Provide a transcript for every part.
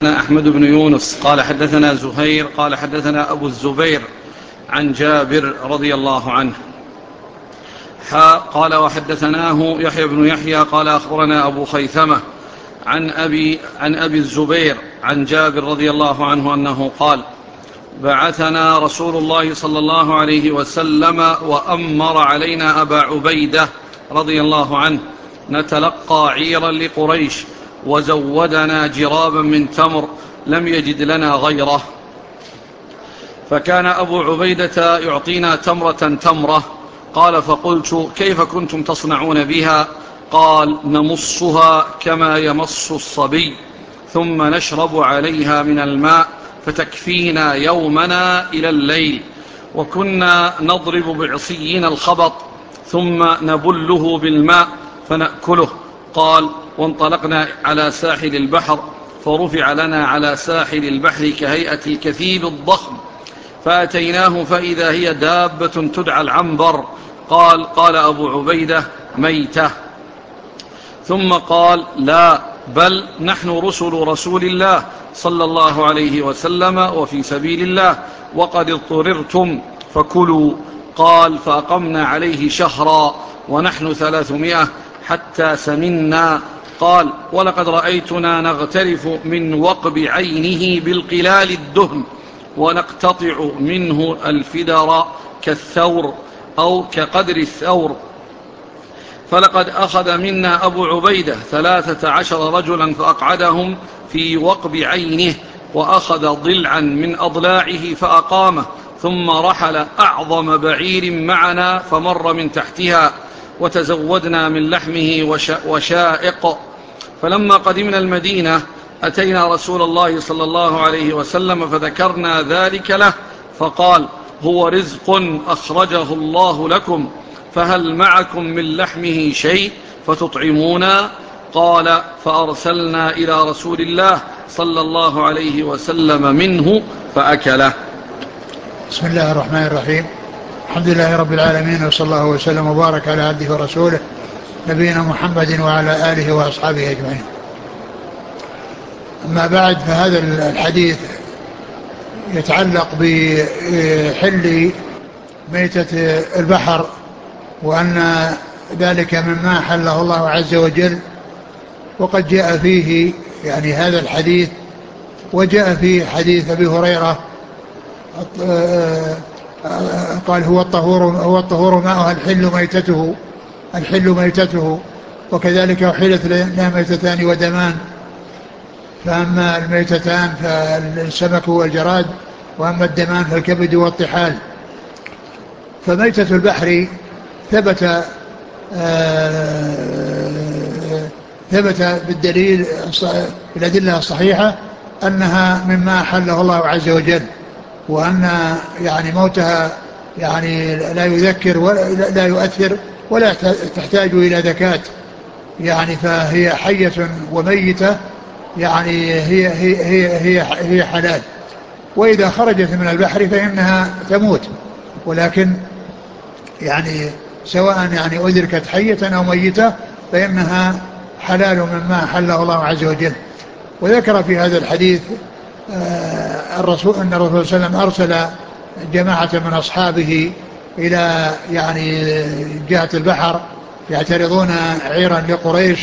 أحمد بن يونس قال حدثنا زهير قال حدثنا أبو الزبير عن جابر رضي الله عنه قال وحدثناه يحيى بن يحيى قال أخبرنا أبو خيثمة عن أبي الزبير عن جابر رضي الله عنه أنه قال بعثنا رسول الله صلى الله عليه وسلم وأمر علينا أبا عبيدة رضي الله عنه نتلقى عيرا لقريش وزودنا جرابا من تمر لم يجد لنا غيره. فكان أبو عبيدة يعطينا تمرة تمرة. قال فقلت كيف كنتم تصنعون بها؟ قال نمصها كما يمص الصبي ثم نشرب عليها من الماء فتكفينا يومنا إلى الليل، وكنا نضرب بعصينا الخبط ثم نبله بالماء فنأكله. قال وانطلقنا على ساحل البحر فرفع لنا على ساحل البحر كهيئة الكثيب الضخم، فأتيناه فإذا هي دابة تدعى العنبر. قال أبو عبيدة ميتة. ثم قال لا بل نحن رسول الله صلى الله عليه وسلم وفي سبيل الله وقد اضطررتم فكلوا. قال فأقمنا عليه شهرا ونحن 300 حتى سمنا. قال ولقد رأيتنا نغترف من وقب عينه بالقلال الدهم ونقتطع منه الفدر كالثور أو كقدر الثور. فلقد أخذ منا أبو عبيدة 13 رجلا فأقعدهم في وقب عينه وأخذ ضلعا من أضلاعه فأقامه، ثم رحل أعظم بعير معنا فمر من تحتها وتزودنا من لحمه وشائق. فلما قدمنا المدينة أتينا رسول الله صلى الله عليه وسلم فذكرنا ذلك له، فقال هو رزق أخرجه الله لكم، فهل معكم من لحمه شيء فتطعمونا؟ قال فأرسلنا إلى رسول الله صلى الله عليه وسلم منه فأكله. بسم الله الرحمن الرحيم. الحمد لله رب العالمين، وصلى الله وسلم وبارك على عبده ورسوله نبينا محمد وعلى آله وأصحابه أجمعين. أما بعد، فهذا الحديث يتعلق بحل ميتة البحر، وأن ذلك مما حله الله عز وجل. وقد جاء فيه يعني هذا الحديث، وجاء في حديث أبي هريرة قال هو الطهور ماؤها الحل ميتته، وكذلك أحلت لها ميتتان ودمان، فأما الميتتان فالسمك والجراد، وأما الدمان فالكبد والطحال. فميتة البحر ثبت بالدليل بالأدلة الصحيحة أنها مما أحله الله عز وجل، وأن يعني موتها يعني لا يذكر ولا لا يؤثر ولا تحتاج إلى زكاة، يعني فهي حية وميتة، يعني هي حلال. وإذا خرجت من البحر فإنها تموت، ولكن يعني سواء يعني أدركت حية أو ميتة فإنها حلال مما حله الله عز وجل. وذكر في هذا الحديث الرسول أن الرسول صلى الله عليه وسلم أرسل جماعة من أصحابه إلى يعني جهة البحر يعترضون عيرا لقريش،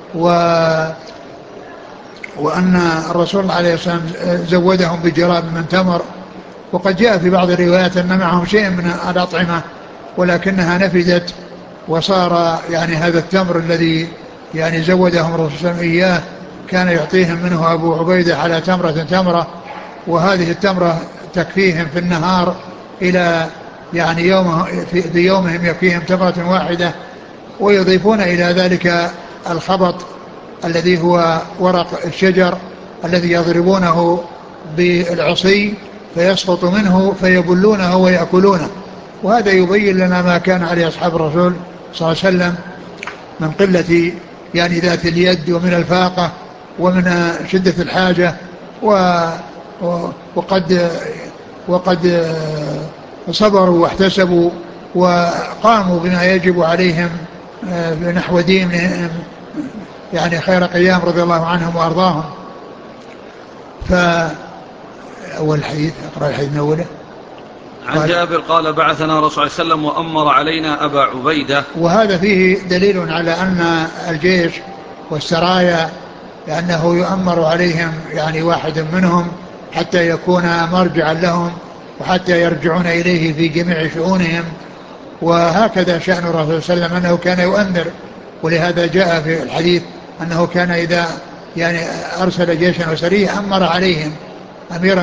وأن الرسول عليه الصلاة والسلام زودهم بجراب من تمر. وقد جاء في بعض الروايات أن معهم شيء من الأطعمة ولكنها نفذت، وصار يعني هذا التمر الذي يعني زودهم الرسول صلى الله عليه وسلم إياه كان يعطيهم منه أبو عبيدة على تمرة، وهذه التمرة تكفيهم في النهار إلى يعني في يومهم يكفيهم تمرة واحدة، ويضيفون إلى ذلك الخبط الذي هو ورق الشجر الذي يضربونه بالعصي فيسقط منه فيبلونه ويأكلونه. وهذا يبين لنا ما كان عليه أصحاب الرسول صلى الله عليه وسلم من قلة يعني ذات اليد ومن الفاقة ومن شدة الحاجة، وقد صبروا واحتسبوا وقاموا بما يجب عليهم بنحو دينهم، يعني خير قيام رضي الله عنهم وأرضاهم. أول الحديث أقرأ الحديث من أوله. عن جابر قال بعثنا رسول الله صلى الله عليه وسلم وأمر علينا أبا عبيدة. وهذا فيه دليل على أن الجيش والسرايا لأنه يؤمر عليهم يعني واحد منهم حتى يكون مرجعا لهم وحتى يرجعون إليه في جميع شؤونهم. وهكذا شأن الرسول صلى الله عليه وسلم أنه كان يؤمر، ولهذا جاء في الحديث أنه كان إذا يعني أرسل جيشا وسريا أمر عليهم أميرا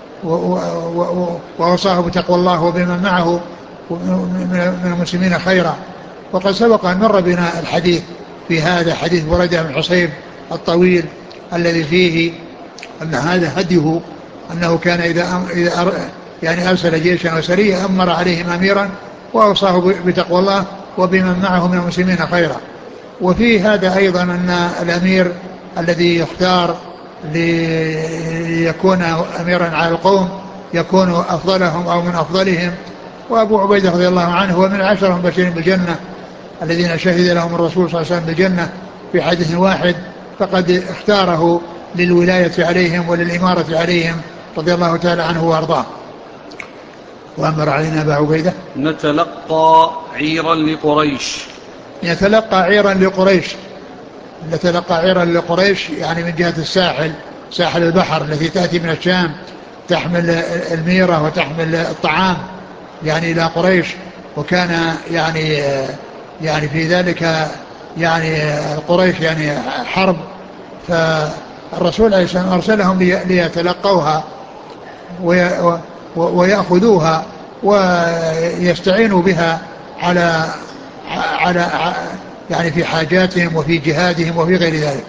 ووصاه بتقوى الله وبمن معه من المسلمين خيرا. وقد سبق أن مر بنا الحديث في هذا حديث بريدة بن الحصيب الطويل الذي فيه أن هذا هديه أنه كان إذا يعني أرسل جيشا وسريا أمر عليهم أميرا وأوصاه بتقوى الله وبمن معه من المسلمين خيرا. وفي هذا أيضا أن الأمير الذي يختار ليكون أميرا على القوم يكون أفضلهم أو من أفضلهم. وأبو عبيدة رضي الله عنه هو من 10 المبشرين بالجنة الذين شهد لهم الرسول صلى الله عليه وسلم بالجنة في حديث واحد، فقد اختاره للولاية عليهم وللإمارة عليهم رضي الله تعالى عنه وأرضاه. وأمر علينا أبا عبيدة نتلقى عيرا لقريش. يتلقى عيرا لقريش، نتلقى عيرا لقريش يعني من جهة الساحل، ساحل البحر التي تأتي من الشام تحمل الميرة وتحمل الطعام يعني إلى قريش. وكان يعني في ذلك يعني قريش يعني حرب، فالرسول عليه السلام أرسلهم ليتلقوها ويأخذوها ويستعينوا بها على يعني في حاجاتهم وفي جهادهم وفي غير ذلك.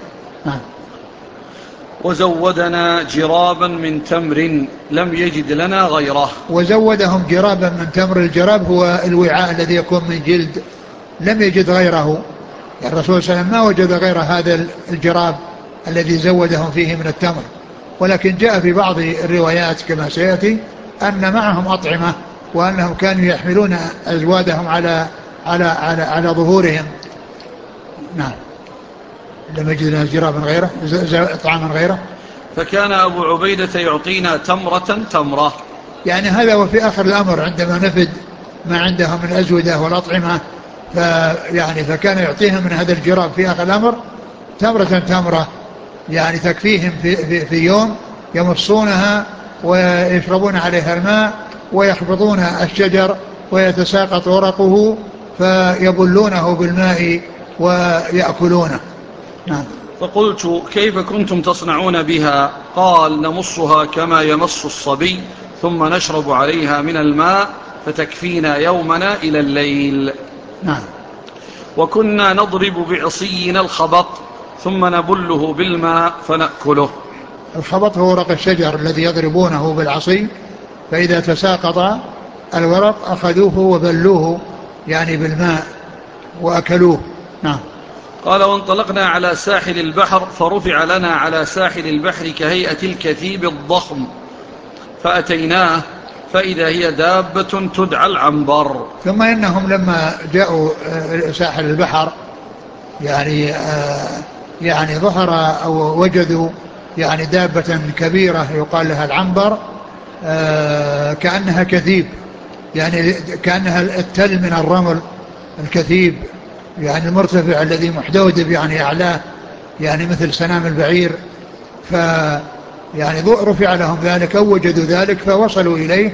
وزودنا جرابا من تمر لم يجد لنا غيره. وزودهم جرابا من تمر. الجراب هو الوعاء الذي يكون من جلد لم يجد غيره، يعني الرسول صلى الله عليه وسلم ما وجد غير هذا الجراب الذي زودهم فيه من التمر. ولكن جاء في بعض الروايات كما سيأتي أن معهم أطعمة وأنهم كانوا يحملون أزوادهم على ظهورهم. نعم. لم يجد لنا جرابا غيره، طعاما غيره. فكان أبو عبيدة يعطينا تمرة. يعني هذا وفي آخر الأمر عندما نفد ما عندهم من الأزودة والأطعمة فكان يعطيهم من هذا الجراب في آخر الأمر تمرة يعني تكفيهم في يوم يمصونها ويشربون عليها الماء ويخبطون الشجر ويتساقط ورقه فيبلونه بالماء ويأكلونه. نعم. فقلت كيف كنتم تصنعون بها؟ قال نمصها كما يمص الصبي ثم نشرب عليها من الماء فتكفينا يومنا إلى الليل. نعم. وكنا نضرب بعصينا الخبط ثم نبله بالماء فنأكله. الخبط هو ورق الشجر الذي يضربونه بالعصي، فإذا تساقط الورق أخذوه وبلوه يعني بالماء وأكلوه. نعم. قال وانطلقنا على ساحل البحر فرفع لنا على ساحل البحر كهيئة الكثيب الضخم فأتيناه فإذا هي دابة تدعى العنبر. ثم إنهم لما جاءوا ساحل البحر يعني ظهر أو وجدوا يعني دابة كبيرة يقال لها العنبر، كأنها كثيب يعني كأنها التل من الرمل الكثيب يعني المرتفع الذي محدودب يعني أعلاه يعني مثل سنام البعير. يعني رفع لهم ذلك أو وجدوا ذلك فوصلوا إليه،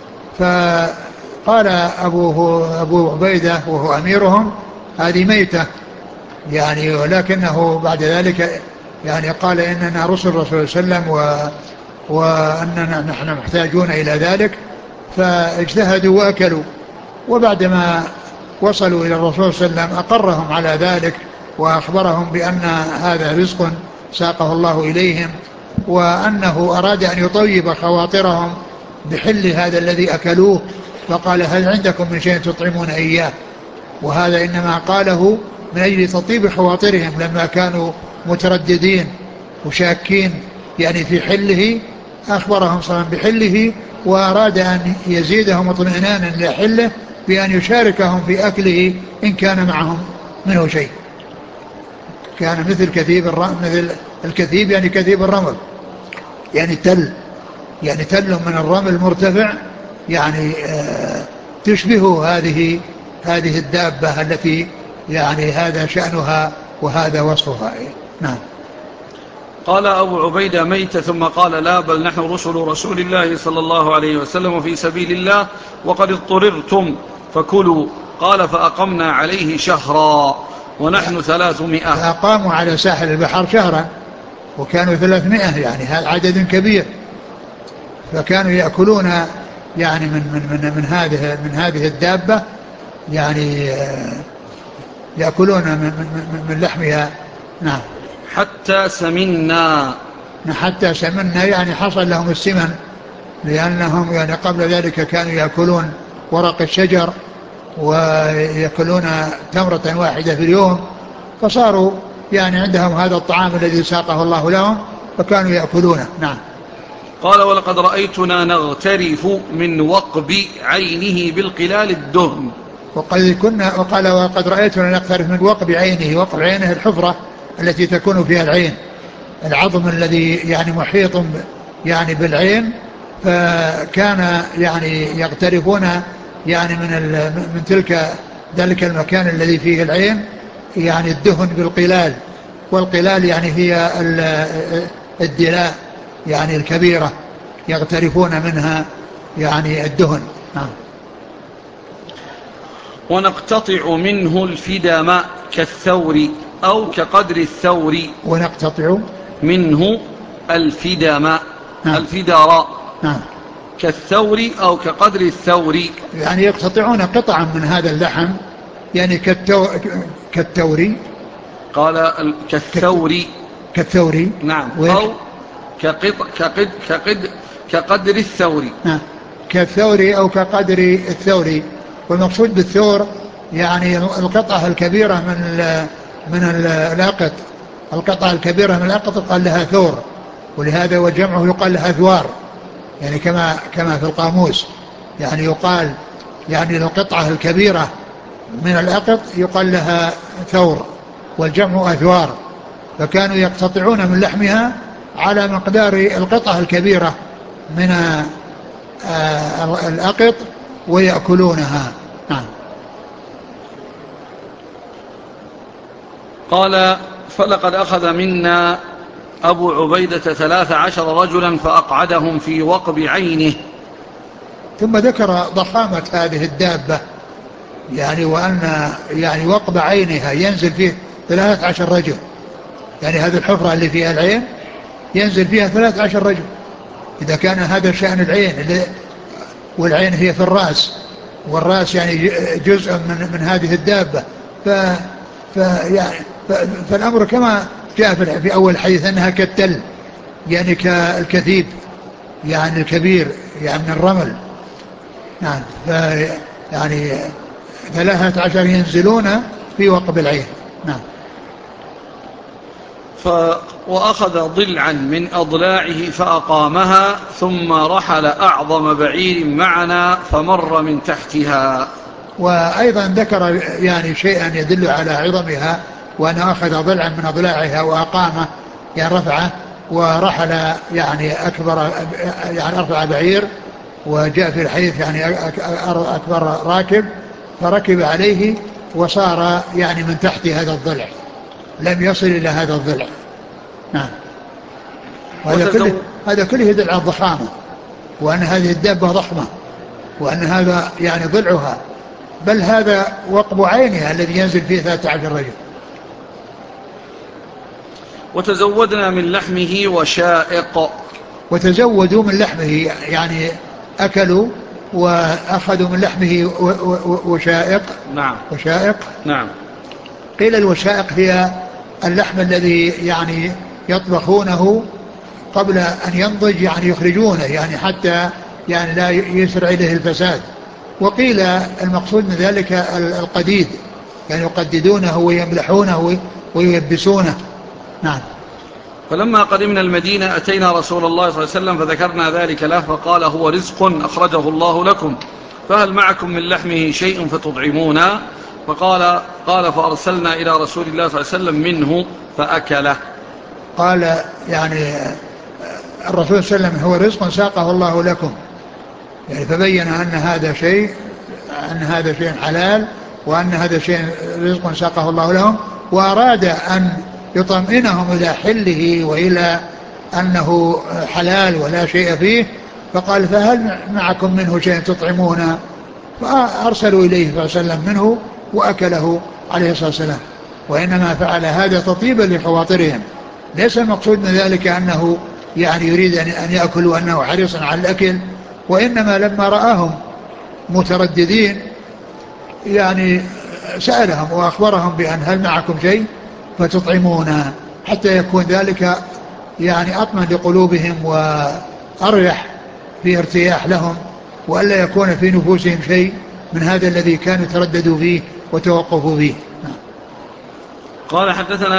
فقال أبو عبيدة وهو أميرهم هذه ميتة يعني، ولكنه بعد ذلك يعني قال إننا رسل رسول صلى الله عليه وسلم وأننا نحن محتاجون إلى ذلك، فاجتهدوا وأكلوا. وبعدما وصلوا إلى الرسول صلى الله عليه وسلم أقرهم على ذلك وأخبرهم بأن هذا رزق ساقه الله إليهم، وأنه أراد أن يطيب خواطرهم بحل هذا الذي أكلوه، فقال هل عندكم من شيء تطعمون إياه؟ وهذا إنما قاله من أجل تطيب خواطرهم لما كانوا مترددين وشاكين يعني في حله، أخبرهم صلى الله عليه وسلم بحله وأراد أن يزيدهم اطمئنانا لحله بأن يشاركهم في أكله إن كان معهم منه شيء. كان مثل الكثيب يعني كثيب الرمل. يعني تل، يعني تل من الرمل مرتفع، يعني تشبه هذه الدابة التي يعني هذا شأنها وهذا وصفها. نعم. قال أبو عبيدة ميت، ثم قال لا، بل نحن رسول الله صلى الله عليه وسلم في سبيل الله وقد اضطررتم فكلوا. قال فأقمنا عليه شهرا ونحن 300. فأقاموا على ساحل البحر شهرا وكانوا 300، يعني هذا عدد كبير. فكانوا يأكلون يعني من هذه الدابة، يعني يأكلون من لحمها. نعم. حتى سمنا. حتى سمنا يعني حصل لهم السمن، لأنهم يعني قبل ذلك كانوا يأكلون ورق الشجر ويأكلون تمرة واحدة في اليوم، فصاروا يعني عندهم هذا الطعام الذي ساقه الله لهم فكانوا يأكلونه. نعم. قال ولقد رأيتنا نغترف من وقب عينه بالقلال الدهن. وقال وقد رأيتنا نغترف من وقب عينه. وقب عينه الحفرة التي تكون فيها العين، العظم الذي يعني محيط يعني بالعين، فكان يعني يغترفون يعني من ذلك المكان الذي فيه العين يعني الدهن بالقلال. والقلال يعني هي الدلاء يعني الكبيرة، يغترفون منها يعني الدهن. نعم. ونقتطع منه الفدم كالثور أو كقدر الثور. ونقتطع منه الفدم. نعم. الفدراء. نعم. كالثور أو كقدر الثور. يعني يقتطعون قطعا من هذا اللحم، يعني كالثوري. قال كالثور. كالثوري. نعم. ويش؟ أو كقدر الثور. نعم. كالثوري أو كقدر الثوري. والمقصود بالثور يعني القطعة الكبيرة من الأقط. القطعة الكبيرة من الأقط يقال لها ثور، ولهذا وجمعه يقال لها ثوار، يعني كما في القاموس، يعني يقال يعني القطعة الكبيرة من الأقط يقال لها ثور والجمع أثوار. فكانوا يقتطعون من لحمها على مقدار القطعة الكبيرة من الأقط ويأكلونها. نعم. قال فلقد أخذ منا أبو عبيدة 13 رجلا فأقعدهم في وقب عينه. ثم ذكر ضخامة هذه الدابة، يعني وأن يعني وقب عينها ينزل فيه 13 رجل، يعني هذه الحفرة اللي فيها العين ينزل فيها 13 رجل. إذا كان هذا شأن العين، والعين هي في الرأس، والرأس يعني جزء من هذه الدابة، يعني فالأمر كما جاء في أول حديث أنها كالتل، يعني كالكثيب يعني الكبير يعني من الرمل. نعم. يعني 13 ينزلون في وقب العين. نعم. وأخذ ضلعا من أضلاعه فأقامها، ثم رحل أعظم بعير معنا فمر من تحتها. وأيضا ذكر يعني شيئا يدل على عظمها، وأن أخذ ضلعا من أضلاعها وأقامه يعني رفعه، ورحل يعني أرفع بعير، وجاء في الحديث يعني أكبر راكب، فركب عليه وصار يعني من تحت هذا الضلع، لم يصل إلى هذا الضلع. نعم. هذا كله يدل على الضخامة، وأن هذه الدابة ضخمة، وأن هذا يعني ضلعها، بل هذا وقب عينها الذي ينزل فيه 13 رجل. وتزودنا من لحمه وشائق. وتزودوا من لحمه يعني أكلوا وأخذوا من لحمه وشائق. نعم. وشائق. نعم. قيل الوشائق هي اللحم الذي يعني يطبخونه قبل أن ينضج، يعني يخرجونه يعني حتى يعني لا يسرع إليه الفساد. وقيل المقصود من ذلك القديد، يعني يقددونه ويملحونه وييبسونه. نعم. فلما قدمنا المدينة أتينا رسول الله صلى الله عليه وسلم فذكرنا ذلك له، فقال هو رزق أخرجه الله لكم، فهل معكم من لحمه شيء فتطعمونا؟ قال فأرسلنا إلى رسول الله صلى الله عليه وسلم منه فأكله. قال يعني الرسول صلى الله عليه وسلم هو رزق ساقه الله لكم، يعني فبين أن هذا شيء حلال، وأن هذا شيء رزق ساقه الله لهم، وأراد أن يطمئنهم إلى حله وإلى أنه حلال ولا شيء فيه، فقال فهل معكم منه شيء تطعمون؟ فأرسلوا إليه صلى الله عليه وسلم منه وأكله عليه الصلاة والسلام. وإنما فعل هذا تطيبا لخواطرهم، ليس المقصود من ذلك أنه يعني يريد أن يأكل وأنه حريص على الأكل، وإنما لما رآهم مترددين يعني سألهم وأخبرهم بأن هل معكم شيء فتطعمونا، حتى يكون ذلك يعني أطمن لقلوبهم وأريح في ارتياح لهم، وألا يكون في نفوسهم شيء من هذا الذي كانوا ترددوا فيه وتوقفوا فيه. قال حدثنا